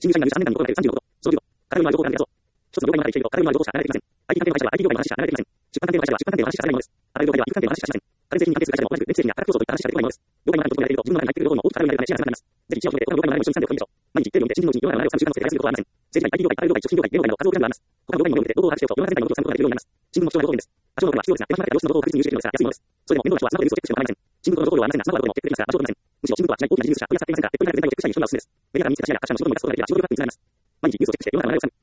新入社員が入社3年間に行われる36度、その10度、課題のある情報がある一つの業界の中で経理と課題のある情報しか離れていません。IT 関係の会社は IT 業界の話しか離れていません。出版関係の会社は出版関係の話しか離れないものです。あらゆる業界では技術関係の話しかしません。家電製品に関係する会社でも同じく電気製品や価格競争といった話しか出てこないものです。業界の中に求められていると自分の中に入っている両方の大きく課題になるため視野が狭くなります。ぜひ一夜を決めて他の業界の悩みを一緒に産業を見ましょう。毎日一定量を見て新入社員のうち世の中の悩みを3週間の生でやらせることはありません。政治界、IT 業界、課題業界、食品業界、芸能界の数多くのあります。他の業界にも及んで労働を把握しておくと世の中全体の動きを参考にできるようになります。新聞の貴重な情報源です。多少の労力は必要ですが、手間暇かけて良質な情報を確実に入手できるのですが安いものです。それでも面倒な人はスマホでニュースをチェックしても構いません。新聞ほどの情報量はありませんがスマホあるほどチェックできますが場所を取れません。むしろ新聞とは違い大きな事実者、取り扱っていませんが、ネットにある全体をチェックしたい人がおすすめです。メディアから見つけた視野や他社の仕事のがすごくなり、私を驚かすにつながります。毎日ニュースをチェックして世の中の流れをつかみ